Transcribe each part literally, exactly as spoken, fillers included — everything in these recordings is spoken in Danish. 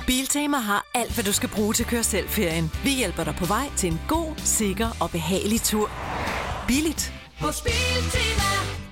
Biltema har alt, hvad du skal bruge til at køre selv-ferien. Vi hjælper dig på vej til en god, sikker og behagelig tur. Billigt hos Biltema.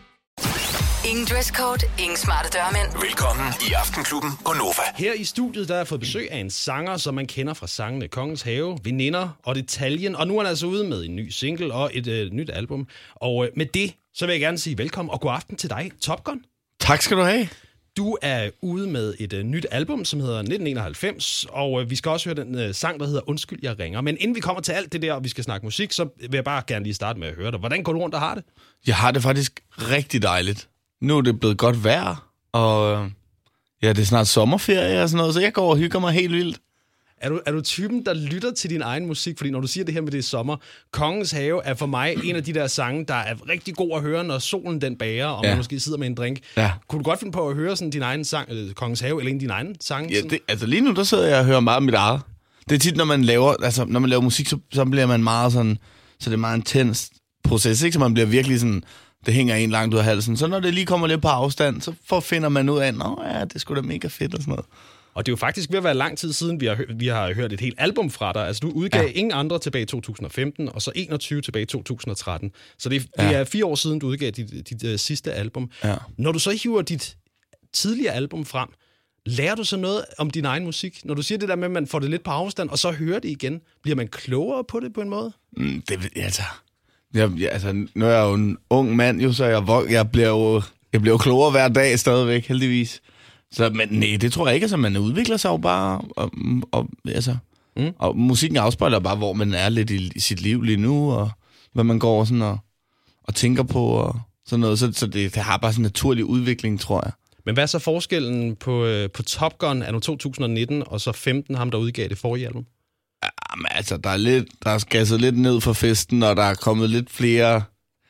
Ingen dresscode, ingen smarte dørmænd. Velkommen i Aftenklubben på Nova. Her i studiet der har jeg fået besøg af en sanger, som man kender fra sangene Kongens Have, Veninder og Detaljen. Og nu er han altså ude med en ny single og et øh, nyt album. Og øh, med det, så vil jeg gerne sige velkommen og god aften til dig, Top Gun. Tak skal du have. Du er ude med et øh, nyt album, som hedder nitten enoghalvfems, og øh, vi skal også høre den øh, sang, der hedder Undskyld, jeg ringer. Men inden vi kommer til alt det der, og vi skal snakke musik, så vil jeg bare gerne lige starte med at høre dig. Hvordan går du rundt og har det? Jeg har det faktisk rigtig dejligt. Nu er det blevet godt vejr, og øh, ja, det er snart sommerferie og sådan noget, så jeg går og hygger mig helt vildt. Er du, er du typen, der lytter til din egen musik? Fordi når du siger det her med det er sommer, Kongens Have er for mig en af de der sange, der er rigtig god at høre, når solen den bager, og ja. man måske sidder med en drink. Ja. Kunne du godt finde på at høre sådan din egen sang, eller Kongens Have, eller en af dine egne sange? Ja, det, altså lige nu, der sidder jeg og hører meget af mit eget. Det er tit, når man laver, altså, når man laver musik, så, så bliver man meget sådan, så det er meget intens proces, ikke? Så man bliver virkelig sådan, det hænger en langt ud af halsen. Så når det lige kommer lidt på afstand, så finder man ud af, nå ja, det er sgu da mega fedt og sådan noget. Og det er jo faktisk ved at være lang tid siden, vi har, vi har hørt et helt album fra dig. Altså, du udgav ja. ingen andre tilbage i to tusind og femten, og så enogtyve tilbage i to tusind og tretten. Så det, det ja. er fire år siden, du udgav dit, dit uh, sidste album. Ja. Når du så hiver dit tidligere album frem, lærer du så noget om din egen musik? Når du siger det der med, at man får det lidt på afstand, og så hører det igen, bliver man klogere på det på en måde? Mm, det altså... Jeg, jeg, altså, nu er jeg jo en ung mand, jo, så jeg, jeg, bliver jo, jeg bliver jo klogere hver dag stadigvæk, heldigvis. Så, men nej, det tror jeg ikke. Altså, man udvikler sig jo bare, og, og, altså, mm. og musikken afspejler bare, hvor man er lidt i, i sit liv lige nu, og hvad man går sådan og, og tænker på, og sådan noget. Så, så det, det har bare sådan en naturlig udvikling, tror jeg. Men hvad er så forskellen på, øh, på Top Gun anno to tusind og nitten, og så femten, ham der udgav det forrige album? Jamen, altså, der er, lidt, der er gasset lidt ned for festen, og der er kommet lidt flere...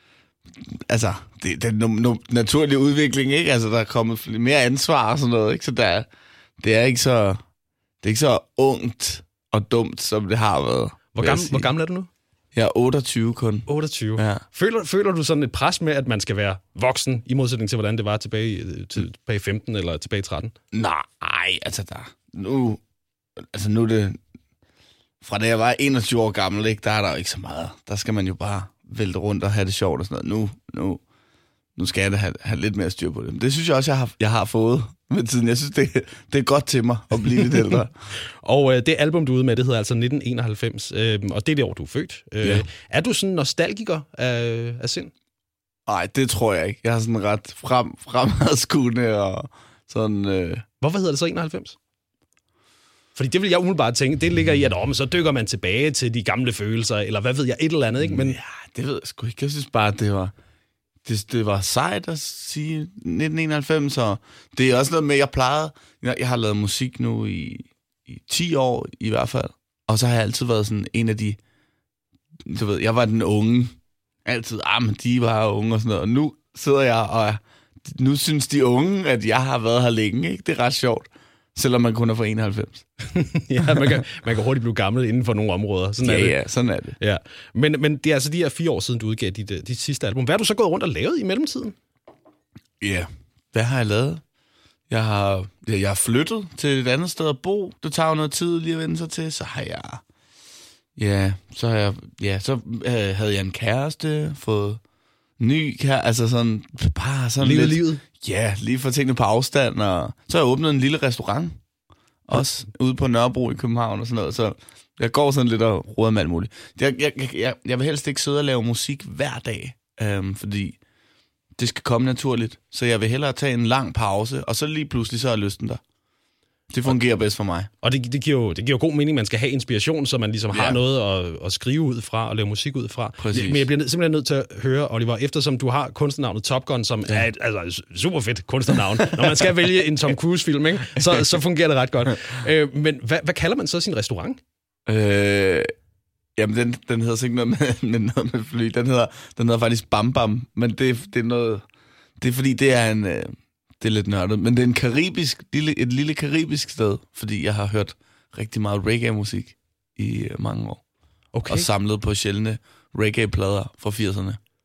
Altså, det, det er en no, no, naturlig udvikling, ikke? Altså, der er kommet mere ansvar og sådan noget, ikke? Så der, det er ikke så... Det er ikke så ungt og dumt, som det har været. Hvor gammel, hvor gammel er du nu? Jeg er otteogtyve kun. otteogtyve? Ja. Føler, føler du sådan et pres med, at man skal være voksen, i modsætning til, hvordan det var tilbage, tilbage i femten eller tilbage i tretten? Nej, altså, der... Nu... Altså, nu er det... Fra da jeg var enogtyve år gammel, ikke, der er der jo ikke så meget. Der skal man jo bare vælte rundt og have det sjovt og sådan noget. Nu, nu, nu skal jeg da have, have lidt mere styr på det. Men det synes jeg også, jeg har, jeg har fået med tiden. Jeg synes, det, det er godt til mig at blive lidt ældre. Og øh, det album, du er ude med, det hedder altså nitten enoghalvfems. Øh, og det er det år, du er født. Øh, ja. Er du sådan nostalgiker af, af sind? Nej, det tror jeg ikke. Jeg har sådan ret frem, fremadskuende og sådan... Øh... Hvorfor hedder det så enoghalvfems? Fordi det vil jeg umiddelbart tænke, det ligger i, at oh, så dykker man tilbage til de gamle følelser, eller hvad ved jeg, et eller andet, ikke? Men... Ja, det ved jeg sgu ikke. Jeg synes bare, at det var, det, det var sejt at sige nitten enoghalvfems, og det er også noget med, jeg plejede, jeg, jeg har lavet musik nu i, i ti år i hvert fald, og så har jeg altid været sådan en af de, du ved, jeg var den unge, altid, ah, men de var unge og sådan noget, og nu sidder jeg, og nu synes de unge, at jeg har været her længe, ikke? Det er ret sjovt. Selvom man kun er fra enoghalvfems. Ja, man kan, man kan hurtigt blive gammel inden for nogle områder. Sådan ja, er det. ja, sådan er det. Ja. Men, men det er altså de her fire år siden, du udgav dit, dit sidste album. Hvad har du så gået rundt og lavet i mellemtiden? Ja, hvad har jeg lavet? Jeg har, ja, jeg har flyttet til et andet sted at bo. Det tager jo noget tid lige at vende sig til. Så har jeg... Ja, så har jeg... Ja, så øh, havde jeg en kæreste, fået ny kæreste, altså sådan... Bare sådan livet, lidt... livet? Ja, lige for tingene på afstand, og så har jeg åbnet en lille restaurant, også ude på Nørrebro i København og sådan noget, så jeg går sådan lidt og roder med alt muligt. Jeg, jeg, jeg, jeg vil helst ikke sidde og lave musik hver dag, øhm, fordi det skal komme naturligt, så jeg vil hellere tage en lang pause, og så lige pludselig så er lysten der. Det fungerer bedst for mig. Og det, det, giver jo, det giver jo god mening, man skal have inspiration, så man ligesom ja. har noget at, at skrive ud fra og lave musik ud fra. Præcis. Men jeg bliver simpelthen nødt til at høre, Oliver, eftersom du har kunstnernavnet Top Gun, som ja. er et altså, super fedt kunstnernavn. Når man skal vælge en Tom Cruise-film, ikke? Så, så fungerer det ret godt. Øh, men hvad, hvad kalder man så sin restaurant? Øh, jamen, den, den hedder så ikke noget med, med, noget med fly. Den hedder, den hedder faktisk Bam Bam, men det, det er noget... Det er fordi, det er en... Øh, Det er lidt nørdet, men det er en karibisk, lille, et lille karibisk sted, fordi jeg har hørt rigtig meget reggae-musik i mange år. Okay. Og samlet på sjældne reggae-plader fra firserne.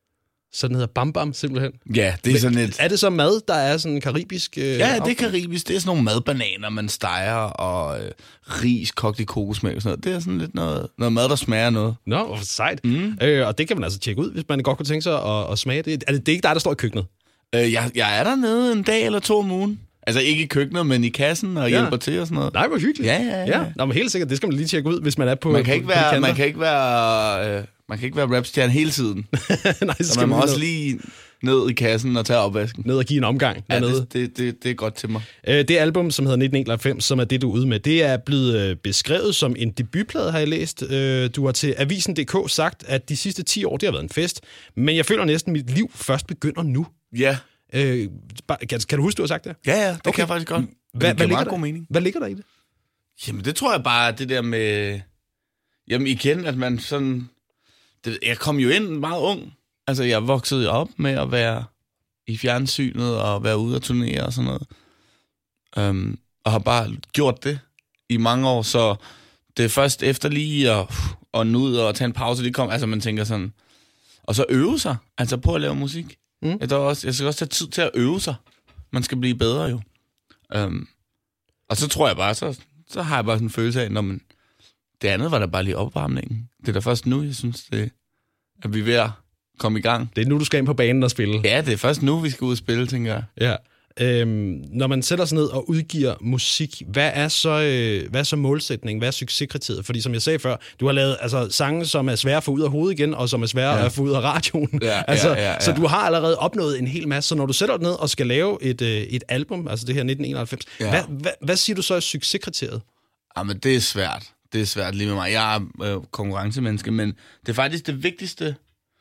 Så den hedder Bam Bam, simpelthen? Ja, det er Men, sådan et... Er det så mad, der er sådan karibisk? Øh, ja, det er karibisk. Det er sådan nogle madbananer, man steger, og øh, ris kogt i kokosmælk og sådan noget. Det er sådan lidt noget, noget mad, der smager noget. Nå, hvor sejt. Mm. Øh, og det kan man altså tjekke ud, hvis man godt kunne tænke sig at, at smage det. Er det, det er ikke dig, der står i køkkenet? Øh, jeg, jeg er dernede en dag eller to om ugen. Altså ikke i køkkenet, men i kassen og ja. hjælper til og sådan noget. Nej, hvor hyggeligt. Ja, ja, ja. ja. Nå, men helt sikkert, det skal man lige tjekke ud, hvis man er på Man kan ikke på, være, på man kan ikke være, øh, man kan ikke være rapstjerne hele tiden. Nej, så, så man må man også lige ned i kassen og tage opvasken. Ned og give en omgang ja, dernede. Det, det, det, det er godt til mig. Øh, det album, som hedder nitten enoghalvfems, som er det, du er ude med, det er blevet beskrevet som en debutplade, har jeg læst. Øh, du har til Avisen punktum d k sagt, at de sidste ti år, det har været en fest. Men jeg føler næsten, at mit liv først begynder nu. Ja. Øh, kan, kan du huske, du har sagt det? Ja, ja, det okay. kan jeg faktisk godt. Hvad, hvad, ligger god mening. hvad ligger der i det? Jamen, det tror jeg bare, det der med... Jamen, igen, at man sådan... Det, jeg kom jo ind meget ung. Altså, jeg voksede op med at være i fjernsynet og være ude og turnere og sådan noget. Um, og har bare gjort det i mange år, så det er først efter lige at, at nude og tage en pause, det kom... Altså, man tænker sådan... Og så øve sig, altså på at lave musik. Mm. Jeg, også, jeg skal også tage tid til at øve sig. Man skal blive bedre jo. Um, og så tror jeg bare, så, så har jeg bare sådan en følelse af, når man, det andet var da bare lige opvarmningen. Det er da først nu, jeg synes, det, at vi er ved at komme i gang. Det er nu, du skal ind på banen og spille. Ja, det er først nu, vi skal ud og spille, tænker jeg. Ja. Øhm, når man sætter sig ned og udgiver musik, hvad er så, øh, hvad er så målsætningen? Hvad er succeskriteriet? Fordi som jeg sagde før, du har lavet altså, sange, som er svære at få ud af hovedet igen, og som er svære ja. at få ud af radioen. Ja, altså, ja, ja, ja. Så du har allerede opnået en hel masse. Så når du sætter dig ned og skal lave et, øh, et album, altså det her nitten enoghalvfems, ja. hvad, hvad, hvad siger du så er succeskriteriet? Jamen, det er svært. Det er svært lige med mig. Jeg er øh, konkurrencemenneske, men det er faktisk det vigtigste.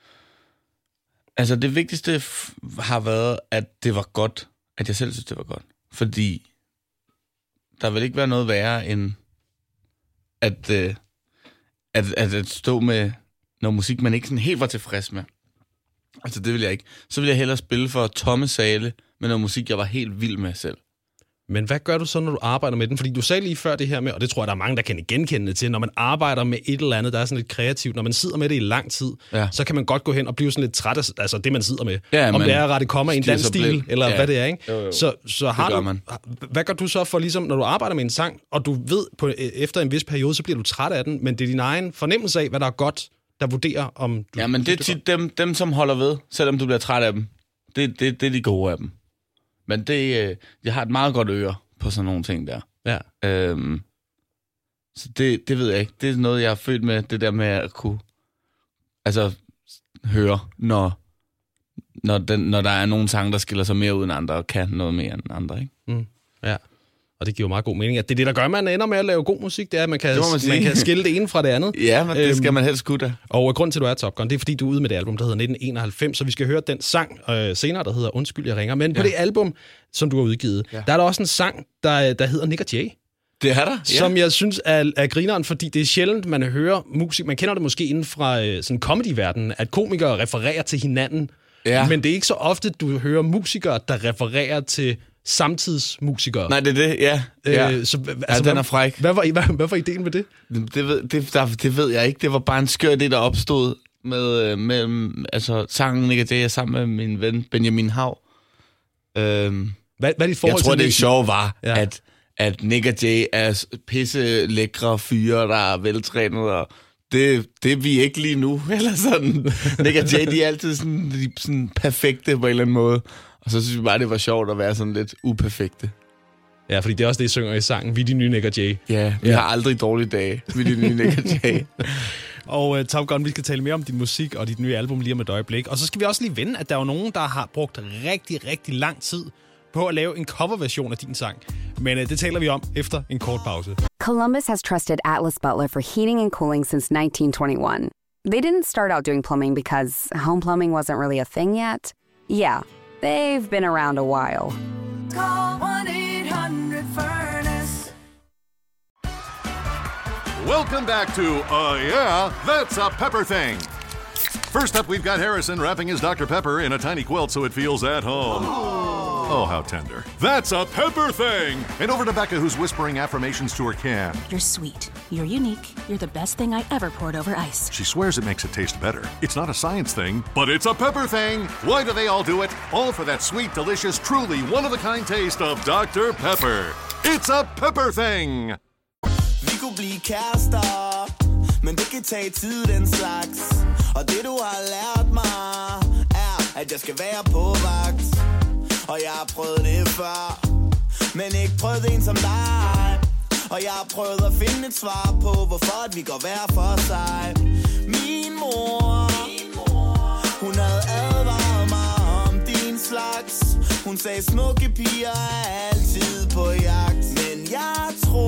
Altså, det vigtigste f- har været, at det var godt. At jeg selv synes, det var godt. Fordi der vil ikke være noget værre, end at, øh, at, at, at stå med noget musik, man ikke sådan helt var tilfreds med. Altså, det vil jeg ikke. Så vil jeg hellere spille for tomme sale med noget musik, jeg var helt vild med selv. Men hvad gør du så, når du arbejder med den? Fordi du sagde lige før det her med, og det tror jeg, der er mange, der kan genkende til, når man arbejder med et eller andet, der er sådan lidt kreativt, når man sidder med det i lang tid, ja. så kan man godt gå hen og blive sådan lidt træt af altså det, man sidder med. Ja, om det er at rette komma i en dansk stil, eller ja. hvad det er, ikke? Jo, jo. Så, så har du, man. Hvad gør du så for, ligesom, når du arbejder med en sang, og du ved, på, efter en vis periode, så bliver du træt af den, men det er din egen fornemmelse af, hvad der er godt, der vurderer, om du... Ja, men det er tit dem, dem, som holder ved, selvom du bliver træt af dem. Det, det, det er de gode af dem. Men det, jeg har et meget godt øre på sådan nogle ting der. Ja. Øhm, så det, det ved jeg ikke. Det er noget, jeg har født med, det der med at kunne altså, høre, når, når, den, når der er nogle sange, der skiller sig mere ud end andre, og kan noget mere end andre, ikke? Mm. Ja. Og det giver meget god mening. At det er det, der gør, at man ender med at lave god musik, det er, at man kan, man, man kan skille det ene fra det andet. Ja, men det skal man helst kunne da. Og grund til, at du er Top Gun, det er, fordi du er ude med det album, der hedder nitten enoghalvfems, så vi skal høre den sang øh, senere, der hedder Undskyld, jeg ringer. Men ja. på det album, som du har udgivet, ja. der er der også en sang, der, der hedder Nick og Jay. Det er der, ja. Som jeg synes er, er grineren, fordi det er sjældent, man hører musik. Man kender det måske inden fra øh, sådan comedy-verdenen, at komikere refererer til hinanden. Ja. Men det er ikke så ofte, du hører musikere, der refererer til samtidsmusikere. Nej, det er det, ja. ja. Øh, så, altså, ja, den er fræk. Hvad var, hvad, hvad var ideen med det? Det ved, det, der, det ved jeg ikke. Det var bare en skør idé, der opstod med, mellem altså, sangen Nick og Jay sammen med min ven Benjamin Hav. Øhm, hvad, hvad er dit forhold jeg tror, til det sjove var, ja. at, at Nick og Jay er pisse lækre fyre, der er veltrænet, og det, det er vi ikke lige nu. Eller sådan. Nick og Jay, de er altid sådan, de er sådan perfekte på en eller anden måde. Og så synes vi bare, det var sjovt at være sådan lidt uperfekte. Ja, fordi det er også det, I synger i sangen. Vi er de nye Nick og Jay. Ja, vi ja. har aldrig dårlige dage. Vi er de nye Nick og Jay. Og uh, Top Gun, vi skal tale mere om din musik og dit nye album lige om et øjeblik. Og så skal vi også lige vende, at der er jo nogen, der har brugt rigtig, rigtig lang tid på at lave en coverversion af din sang. Men uh, det taler vi om efter en kort pause. Columbus has trusted Atlas Butler for heating and cooling since nineteen twenty-one. They didn't start out doing plumbing because home plumbing wasn't really a thing yet. Yeah, they've been around a while. Call one eight hundred furnace. Welcome back to Uh Yeah, That's a Pepper Thing. First up, we've got Harrison wrapping his Doctor Pepper in a tiny quilt so it feels at home. Oh, how tender. That's a pepper thing! And over to Becca, who's whispering affirmations to her can. You're sweet. You're unique. You're the best thing I ever poured over ice. She swears it makes it taste better. It's not a science thing, but it's a pepper thing! Why do they all do it? All for that sweet, delicious, truly one-of-a-kind taste of Doctor Pepper. It's a pepper thing! Vi kunne blive kærester, men det kan tage tid, den slags. Og det du har lært mig, er, at jeg skal være på vagt. Og jeg har prøvet det før, men ikke prøvet en som dig. Og jeg har prøvet at finde et svar på, hvorfor at vi går hver for sig. Min mor, hun havde advaret mig om din slags. Hun sagde, smukke piger er altid på jagt. Men jeg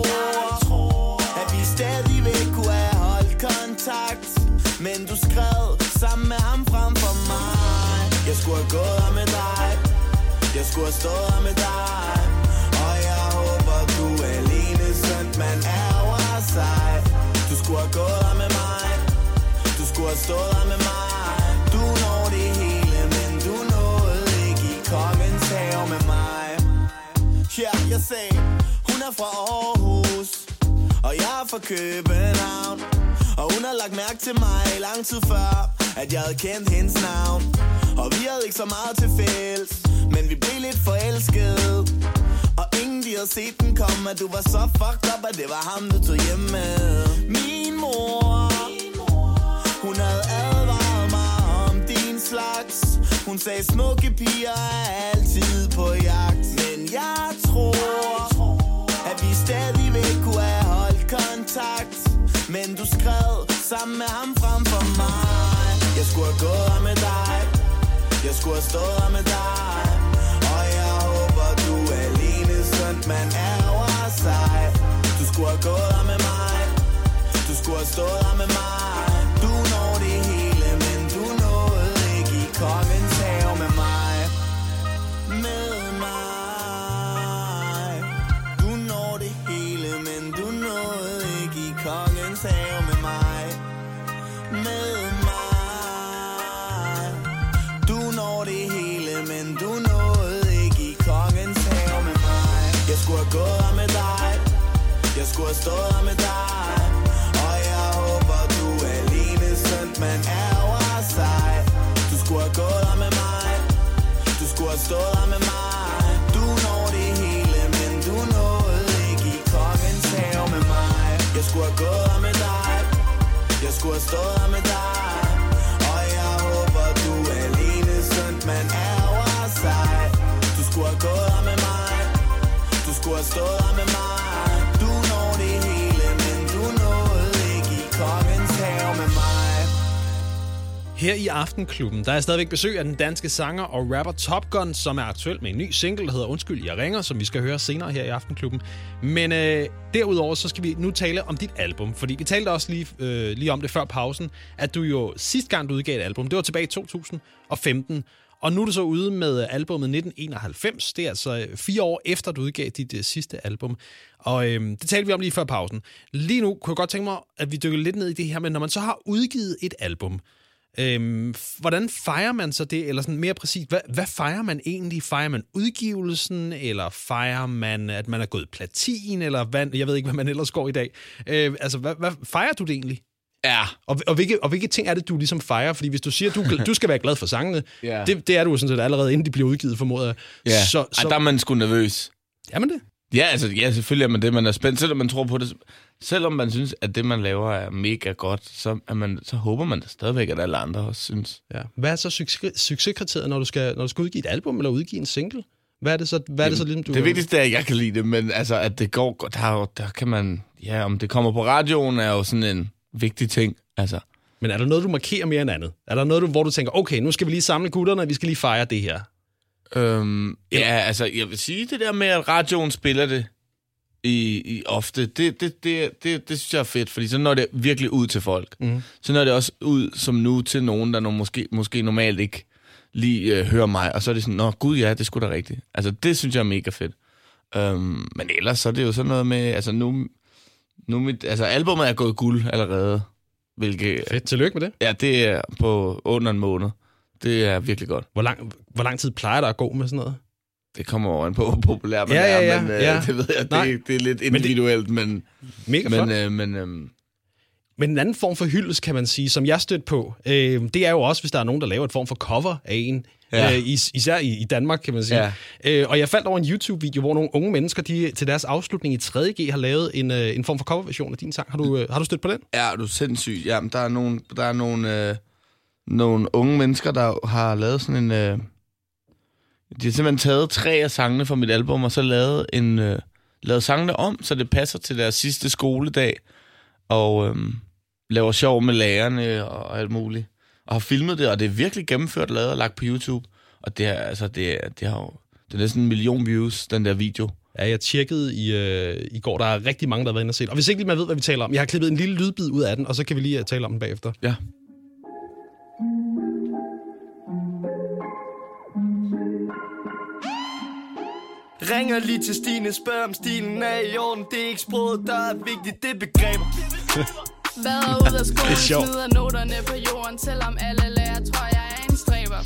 tror, at vi stadigvæk kunne have holdt kontakt. Men du skrev sammen med ham frem for mig. Jeg skulle have gået her med dig. Jeg skulle have stået her med dig. Og jeg håber, du er alene, sådan man ærger sig. Du skulle have gået her med mig. Du skulle have stået her med mig. Du når det hele, men du nåede ikke i kongens have med mig. Ja, jeg sagde, hun er fra Aarhus, og jeg er fra København. Og hun har lagt mærke til mig lang tid før, at jeg havde kendt hendes navn. Og vi havde ikke så meget til fælles, men vi blev lidt forelskede. Og ingen de havde set den komme, at du var så fucked up, at det var ham du tog hjem med. Min mor, hun havde advaret mig om din slags. Hun sagde, smukke piger er altid på jagt. Men jeg tror, at vi stadigvæk kunne have holdt kontakt. Men du skrev sammen med ham frem for mig. Jeg skulle have gået her med dig. Jeg skulle have stået her med dig. Og jeg håber, du er alene, sådan man ærger sig. Du skulle have gået her med mig. Du skulle have stået her med mig. Du når det hele, men du nåede ikke i kongens have med mig. Med mig. Du når det hele, men du nåede ikke i kongens have med mig. Med mig. Du når det hele, men du nåede ikke i kongens have med mig. Jeg skulle have gået her med dig. Jeg skulle have stået her med dig. Og jeg håber, du er alene, sådan man ærger sig. Du skulle have gået her med mig. Du skulle have stået her med mig. Du når det hele, men du nåede ikke i kongens have med mig. Jeg skulle have gået her med dig. Jeg skulle have stået her med dig. Og jeg håber, du er alene, sådan man ærger sig. Du skulle have gået her med mig. Du skulle have stået her med mig. Du når det hele, men du nåede ikke i kongens have med mig. Her i Aftenklubben, der er stadigvæk besøg af den danske sanger og rapper Top Gun, som er aktuel med en ny single, der hedder Undskyld, jeg ringer, som vi skal høre senere her i Aftenklubben. Men øh, derudover, så skal vi nu tale om dit album, fordi vi talte også lige, øh, lige om det før pausen, at du jo sidste gang, du udgav et album, det var tilbage i to tusind og femten, og nu er du så ude med albumet nitten enoghalvfems, det er altså fire år efter, du udgav dit øh, sidste album, og øh, det talte vi om lige før pausen. Lige nu kunne jeg godt tænke mig, at vi dykker lidt ned i det her, men når man så har udgivet et album, Øhm, hvordan fejrer man så det, eller sådan mere præcis, hvad, hvad fejrer man egentlig? Fejrer man udgivelsen, eller fejrer man, at man er gået platin, eller hvad, jeg ved ikke, hvad man ellers går i dag. Øh, altså, hvad, hvad fejrer du det egentlig? Ja. Og, og, hvilke, og hvilke ting er det, du ligesom fejrer? Fordi hvis du siger, at du, du skal være glad for sangene, yeah. det, det er du jo sådan set allerede, inden de bliver udgivet, formoder jeg. Ja, så, så... Ej, der er man sgu nervøs. Er man det? Ja, altså, ja, selvfølgelig er man det. Man er spændt, selvom man tror på det. Selvom man synes, at det, man laver, er mega godt, så, er man, så håber man da stadigvæk, at alle andre også synes. Ja. Hvad er så succes, succeskriteriet, når du, skal, når du skal udgive et album, eller udgive en single? Hvad er det så, hvad er det så ligesom, du... Det vigtigste er, at jeg kan lide det, men altså, at det går godt, der, der kan man... Ja, om det kommer på radioen, er jo sådan en vigtig ting, altså. Men er der noget, du markerer mere end andet? Er der noget, hvor du tænker, okay, nu skal vi lige samle gutterne, og vi skal lige fejre det her? Øhm, ja, altså, jeg vil sige det der med, at radioen spiller det i, i ofte, det, det, det, det, det synes jeg er fedt, fordi så når det virkelig ud til folk. Mm. Så når det også ud som nu til nogen, der måske, måske normalt ikke lige øh, hører mig, og så er det sådan, nå gud ja, det er sgu da rigtigt. Altså, det synes jeg er mega fedt. Øhm, men ellers så er det jo sådan noget med, altså nu, nu mit, altså albumet er gået guld allerede. Hvilket, fedt, tillykke med det. Ja, det er på under en måned. Det er virkelig godt. Hvor lang, hvor lang tid plejer der at gå med sådan noget? Det kommer over på, hvor populær man ja, ja, ja, er, men øh, ja. det ved jeg, Nej. det, det er lidt individuelt, men... Mega men, flot. øh, men, øh, Men en anden form for hyldest, kan man sige, som jeg stødt på, øh, det er jo også, hvis der er nogen, der laver et form for cover af en. Ja. Øh, is, især i, i Danmark, kan man sige. Ja. Øh, og jeg faldt over en YouTube-video, hvor nogle unge mennesker, de til deres afslutning i tredje G, har lavet en, øh, en form for coverversion af din sang. Har du, øh, har du stødt på den? Ja, du er sindssyg. Jamen, der er nogle, der er nogle, øh, nogle unge mennesker, der har lavet sådan en... Øh, de har simpelthen taget tre af sangene fra mit album, og så lavet, en, øh, lavet sangene om, så det passer til deres sidste skoledag, og øh, laver sjov med lærerne og alt muligt. Og har filmet det, og det er virkelig gennemført, lavet og lagt på YouTube. Og det er, altså, det er, det har jo, det er næsten en million views, den der video. Ja, jeg tjekkede i, øh, i går, der er rigtig mange, der har været inde og set. Og hvis ikke lige man ved, hvad vi taler om, jeg har klippet en lille lydbid ud af den, og så kan vi lige uh, tale om den bagefter. Ja. Ringer lige til Stine, spørger om stilen er i orden. Det er ikke sproget, der er vigtigt, det er begreber. Vader ud af skolen, smider noterne på jorden, selvom alle lærer, tror jeg er en stræber.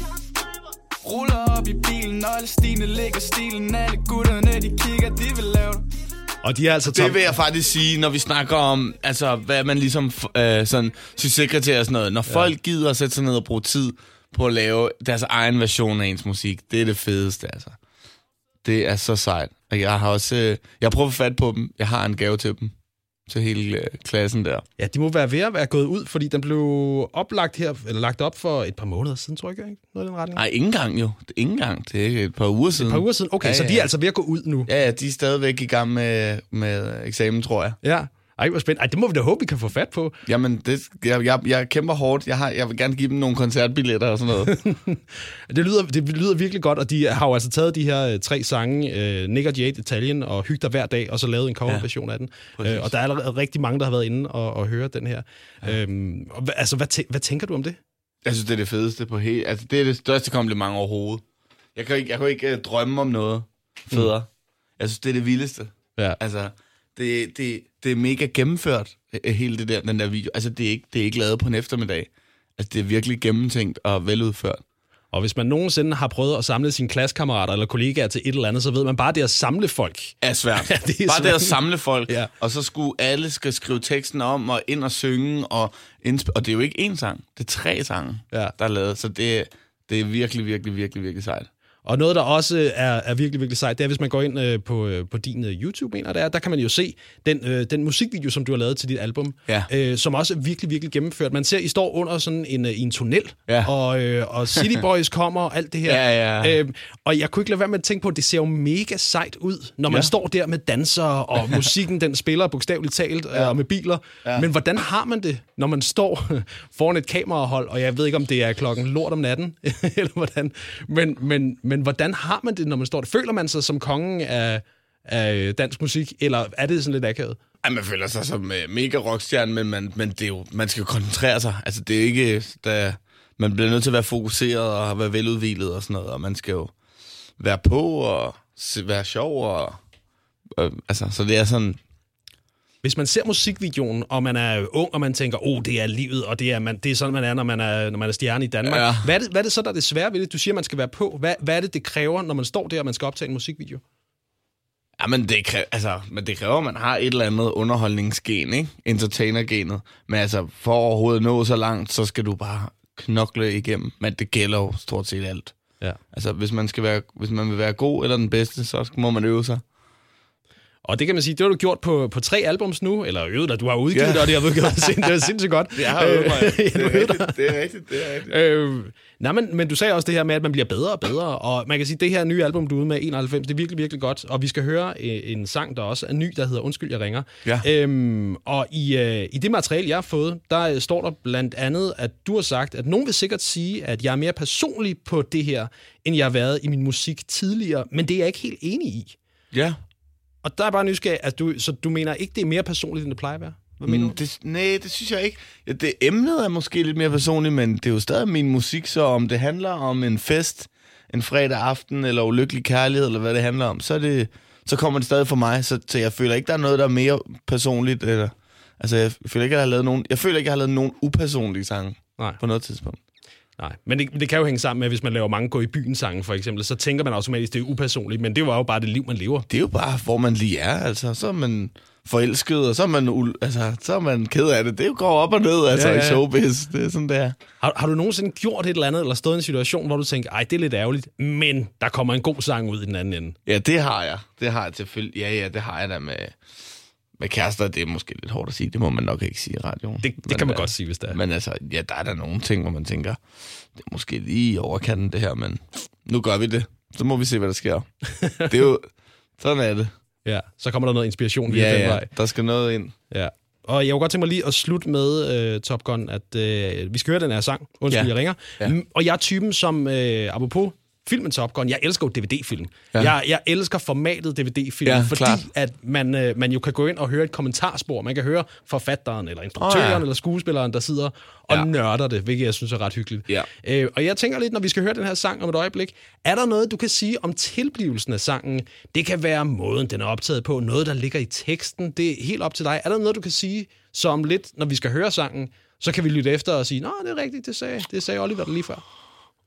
Ruller op i bilen, og alle Stine ligger stilen. Alle gutterne, de kigger, de vil lave det. Og de er altså det vil jeg faktisk sige, når vi snakker om, altså, hvad man ligesom, øh, sådan, sekretær og sådan noget. Når ja. folk gider at sætte sig ned og bruge tid på at lave deres egen version af ens musik, det er det fedeste, altså. Det er så sejt. Og jeg har også, øh, jeg prøver at få fat på dem. Jeg har en gave til dem. Til hele øh, klassen der. Ja, de må være ved at være gået ud, fordi den blev oplagt her, eller lagt op for et par måneder siden, tror jeg ikke? Noget i den retning? Nej, ingen gang jo. Det er ingen gang. Det er et par uger siden. Et par uger siden? Okay, ja, så de er ja. altså ved at gå ud nu? Ja, ja, de er stadigvæk i gang med, med eksamen, tror jeg. Ja. Ej, hvor spændende. Ej, det må vi da håbe, vi kan få fat på. Jamen, det, jeg, jeg, jeg kæmper hårdt. Jeg, har, jeg vil gerne give dem nogle koncertbilletter og sådan noget. det, lyder, det lyder virkelig godt, og de har jo altså taget de her tre sange, uh, Nick og Jade, Italien, og Hyg dig hver dag, og så lavet en coverversion ja, af den. Uh, og der er allerede rigtig mange, der har været inde og, og høre den her. Ja. Um, og, altså, hvad, tæ- hvad tænker du om det? Jeg synes, det er det fedeste på hele... Altså, det er det største kompliment overhovedet. Jeg kan ikke, jeg kan ikke uh, drømme om noget federe. Mm. Jeg synes, det er det vildeste. Ja. Altså... Det, det, det er mega gennemført, hele det der, den der video. Altså, det er, ikke, det er ikke lavet på en eftermiddag. Altså, det er virkelig gennemtænkt og veludført. Og hvis man nogensinde har prøvet at samle sine klassekammerater eller kollegaer til et eller andet, så ved man bare, det at samle folk. Er svært. Ja, det er bare svært. det at samle folk. Ja. Og så skulle alle skal skrive teksten om og ind og synge. Og, indsp- og det er jo ikke én sang. Det er tre sange, ja. der er lavet. Så det, det er virkelig, virkelig, virkelig, virkelig sejt. Og noget, der også er, er virkelig, virkelig sejt, det er, hvis man går ind øh, på, øh, på din øh, YouTube, mener det er, der kan man jo se den, øh, den musikvideo, som du har lavet til dit album, ja. øh, som også er virkelig, virkelig gennemført. Man ser, I står under sådan en, øh, en tunnel, ja. og, øh, og City Boys kommer og alt det her. Ja, ja. Øh, og jeg kunne ikke lade være med at tænke på, at det ser jo mega sejt ud, når man ja. står der med dansere, og musikken, den spiller bogstaveligt talt, ja. og med biler. Ja. Men hvordan har man det, når man står foran et kamerahold, og jeg ved ikke, om det er klokken lort om natten, eller hvordan, men, men, men hvordan har man det, når man står der? Føler man sig som kongen af, af dansk musik, eller er det sådan lidt akavet? Ej, man føler sig som uh, mega rockstjerne, men, man, men det er jo, man skal jo koncentrere sig. Altså, det er ikke... Der, man bliver nødt til at være fokuseret og være veludhvilet og sådan noget, og man skal jo være på og være sjov og... og altså, så det er sådan... Hvis man ser musikvideoen, og man er ung, og man tænker, åh, oh, det er livet, og det er, man, det er sådan, man er, når man er, når man er stjerne i Danmark. Ja. Hvad, er det, hvad er det så, der er det svære ved det? Du siger, man skal være på. Hvad, hvad er det, det kræver, når man står der, og man skal optage en musikvideo? Jamen, det kræver, altså, men det kræver, at man har et eller andet underholdningsgen, ikke? Entertainer-genet. Men altså, for overhovedet at nå så langt, så skal du bare knokle igennem. Men det gælder jo stort set alt. Ja. Altså, hvis man, skal være, hvis man vil være god eller den bedste, så må man øve sig. Og det kan man sige, det har du gjort på, på tre albums nu, eller øvet dig, du har udgivet yeah. dig, og det har været det var sindssygt godt. Det har øvet mig. Det er rigtigt, det er rigtigt, det er rigtigt. Øh, nej, men, men du sagde også det her med, at man bliver bedre og bedre, og man kan sige, at det her nye album, du er ude med, enoghalvfems, det er virkelig, virkelig godt, og vi skal høre en sang, der også er ny, der hedder Undskyld, jeg ringer. Ja. Øhm, og i, øh, i det materiale, jeg har fået, der står der blandt andet, at du har sagt, at nogen vil sikkert sige, at jeg er mere personlig på det her, end jeg har været i min musik tidligere, men det er jeg ikke helt enig i. Ja. Og der er bare nysgerrig, at du, så du mener ikke, det er mere personligt, end det plejer at være? Hvad mener mm, du? Det, nej, det synes jeg ikke. Ja, det emnet er måske lidt mere personligt, men det er jo stadig min musik, så om det handler om en fest, en fredag aften, eller ulykkelig kærlighed, eller hvad det handler om, så, er det, så kommer det stadig for mig, så, så jeg føler ikke, der er noget, der er mere personligt. Eller, altså, jeg føler ikke, jeg har lavet nogen, jeg føler ikke, jeg har lavet nogen upersonlige sange. Nej. På noget tidspunkt. Nej, men det, det kan jo hænge sammen med, hvis man laver mange gå i byen sange, for eksempel, så tænker man automatisk, det er upersonligt, men det var jo bare det liv, man lever. Det er jo bare, hvor man lige er, altså. Så er man forelsket, og så er man, ul- altså, så er man ked af det. Det går op og ned, altså, ja, ja, ja. i showbiz. Det er sådan, det er. Har, har du nogensinde gjort et eller andet, eller stået i en situation, hvor du tænker, ej, det er lidt ærgerligt, men der kommer en god sang ud i den anden ende? Ja, det har jeg. Det har jeg selvfølgelig. Ja, ja, det har jeg da med... Med kærester, det er måske lidt hårdt at sige. Det må man nok ikke sige i radioen. Det, det men, kan man godt sige, hvis det er. Men altså, ja, der er der nogle ting, hvor man tænker, det er måske lige overkanten det her, men nu gør vi det. Så må vi se, hvad der sker. Det er jo... Sådan er det. Ja, så kommer der noget inspiration lige ja, den ja, vej. Der skal noget ind. Ja. Og jeg kunne godt tænke mig lige at slutte med, uh, Top Gun, at uh, vi skal høre den her sang. Undskyld, ja. jeg ringer. Ja. Og jeg er typen, som, uh, apropos filmen Top Gun, jeg elsker jo D V D-film. Ja. Jeg, jeg elsker formatet D V D-film, ja, fordi klart. at man, øh, man jo kan gå ind og høre et kommentarspor. Man kan høre forfatteren, eller instruktøren, oh, ja. eller skuespilleren, der sidder og ja. nørder det, hvilket jeg synes er ret hyggeligt. Ja. Øh, og jeg tænker lidt, når vi skal høre den her sang om et øjeblik, er der noget, du kan sige om tilblivelsen af sangen? Det kan være måden, den er optaget på, noget, der ligger i teksten. Det er helt op til dig. Er der noget, du kan sige, så om lidt, når vi skal høre sangen, så kan vi lytte efter og sige, nå, det er rigtigt, det sagde, det sagde Oliver der lige før.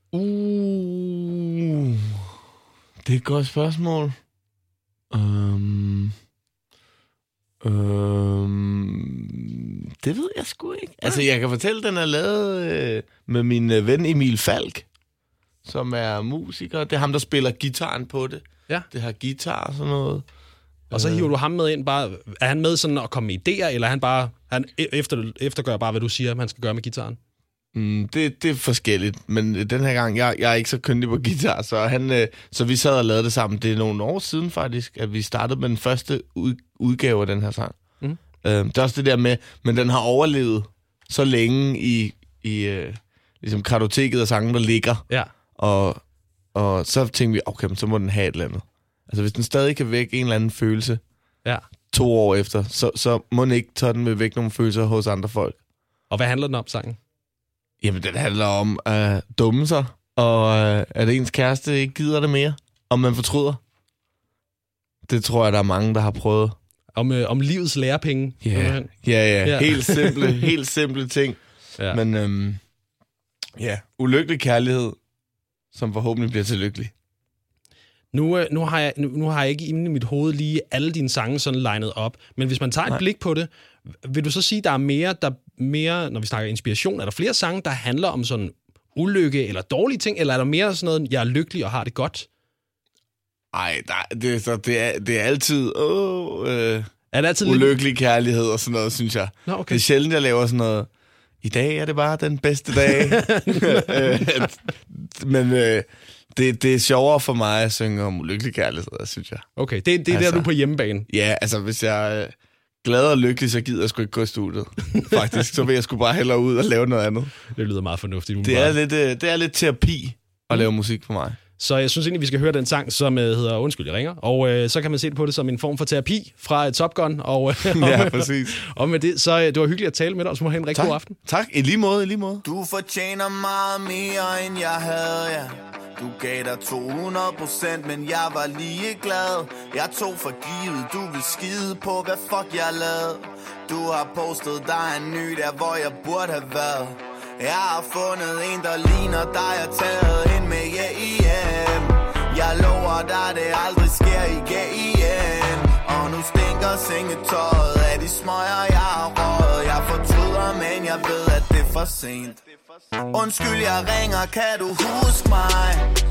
Uh, det er et godt spørgsmål. Um, um, det ved jeg sgu ikke. Altså, jeg kan fortælle, at den er lavet øh, med min øh, ven Emil Falk, som er musiker. Det er ham, der spiller gitaren på det. Ja. Det har guitar og sådan noget. Og så hiver du ham med ind bare... Er han med sådan at komme med idéer, eller er han bare... Han efter, eftergør bare, hvad du siger, man skal gøre med gitaren? Mm, det, det er forskelligt, men den her gang, jeg, jeg er ikke så kyndig på guitar, så, han, øh, så vi sad og lavede det sammen. Det er nogle år siden faktisk, at vi startede med den første ud, udgave af den her sang. Mm. Øh, det er også det der med, men den har overlevet så længe i, i øh, ligesom kartoteket af sangen, der ligger. Ja. Og, og så tænkte vi, okay, så må den have et eller andet. Altså hvis den stadig kan vække en eller anden følelse ja. to år efter, så, så må den ikke tage den med væk nogle følelser hos andre folk. Og hvad handler den om, sangen? Jamen, den handler om at øh, dumme sig, og øh, at ens kæreste ikke gider det mere, om man fortryder. Det tror jeg, der er mange, der har prøvet. Om, øh, om livets lærepenge. Ja, yeah. ja, ja. ja. Helt simple, helt simple ting. Ja. Men øhm, ja, ulykkelig kærlighed, som forhåbentlig bliver til lykkelig. Nu, nu, har jeg, nu, nu har jeg ikke inde i mit hoved lige alle dine sange sådan legnet op, men hvis man tager et Nej. blik på det, vil du så sige, der er mere, der mere, når vi snakker inspiration, er der flere sange, der handler om sådan ulykke eller dårlige ting, eller er der mere sådan noget, jeg er lykkelig og har det godt? Ej, det, er, så det, er, det er altid åh, øh, er det altid ulykkelig lidt... kærlighed og sådan noget, synes jeg. Nå, okay. Det er sjældent, jeg laver sådan noget, i dag er det bare den bedste dag. Men øh, det, det er sjovere for mig at synge om ulykkelig kærlighed, synes jeg. Okay, det, det er altså, der, du er på hjemmebane. Ja, altså hvis jeg... Øh, glad og lykkelig, så gider jeg sgu ikke gå i studiet. Faktisk, så vil jeg sgu bare hellere ud og lave noget andet. Det lyder meget fornuftigt. Det er, lidt, det er lidt terapi at lave musik for mig. Så jeg synes egentlig, vi skal høre den sang, som hedder Undskyld, jeg ringer. Og øh, så kan man se det på det som en form for terapi fra Top Gun. Og, øh, ja, præcis. Og med det, så øh, det var hyggeligt at tale med dig, og så må du have en rigtig tak. god aften. Tak, i lige måde, i lige måde. Du fortjener meget mere, end jeg havde, ja. Du gav dig to hundrede procent, men jeg var lige glad. Jeg tog for givet, du vil skide på, hvad fuck jeg lavede. Du har postet dig en ny der, hvor jeg burde have været. Jeg har fundet en, der ligner dig, jeg taget ind med jer hjem. Jeg lover dig, det aldrig sker igen. Og nu stinker sengetøjet af de smøger, jeg har røget. Jeg fortryder, men jeg ved, at det er for sent. Undskyld, jeg ringer, kan du huske mig?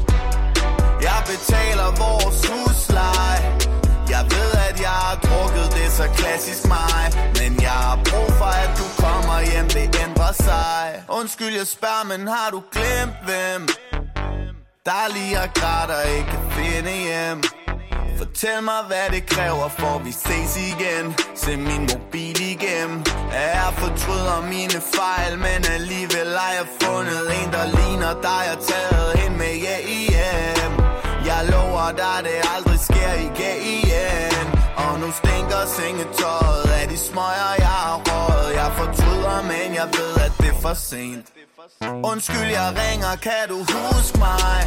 Jeg betaler vores husleje. Jeg ved, at jeg har drukket, det så klassisk mig. Men jeg har brug for, at du kommer hjem, det ændrer sig. Undskyld, jeg spørger, men har du glemt hvem? Der lige har grædt og ikke kan finde hjem. Fortæl mig, hvad det kræver, for vi ses igen. Se min mobil igennem. Jeg fortryder mine fejl, men alligevel har jeg fundet en, der ligner dig. Jeg taget hen med jer hjem. Jeg lover dig, det aldrig sker igen. Og nu stinker sengetøjet af de smøger, jeg har røget. Jeg fortryder, men jeg ved, at det er for sent. Undskyld, jeg ringer, kan du huske mig?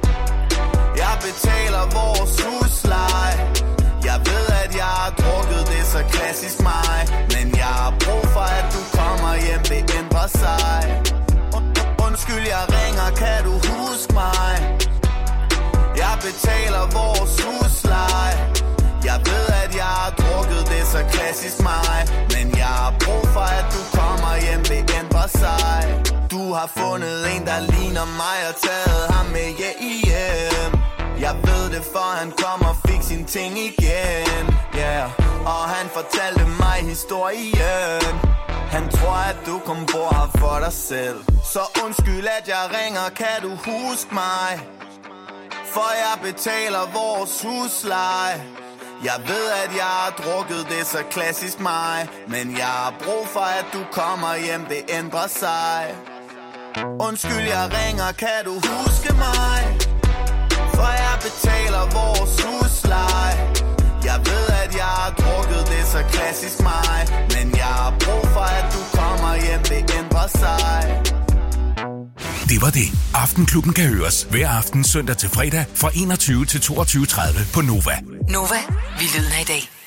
Jeg betaler vores husleje. Jeg ved, at jeg har drukket, det så klassisk mig. Men jeg har brug for, at du kommer hjem, det ændrer sig. Undskyld, jeg ringer, kan du huske mig? Jeg betaler vores husleje. Jeg ved, at jeg har drukket, det så klassisk mig. Men jeg har brug for, at du kommer hjem, det ændrer sig. Du har fundet en, der ligner mig og taget ham med hjem. Jeg ved det, for han kom og fik sine ting igen. Yeah. Og han fortalte mig historien. Han tror, at du kom bort her for dig selv. Så undskyld, at jeg ringer, kan du huske mig? For jeg betaler vores husleje. Jeg ved, at jeg har drukket, det så klassisk mig. Men jeg har brug for, at du kommer hjem, det ændrer sig. Undskyld, jeg ringer, kan du huske mig? For jeg betaler vores husleje. Jeg ved, at jeg har drukket, det så klassisk mig. Men jeg har brug for, at du kommer hjem, det ændrer sig. Det var det. Aftenklubben kan høres hver aften søndag til fredag fra enogtyve til toogtyve tredive på Nova. Nova, vi lyder i dag.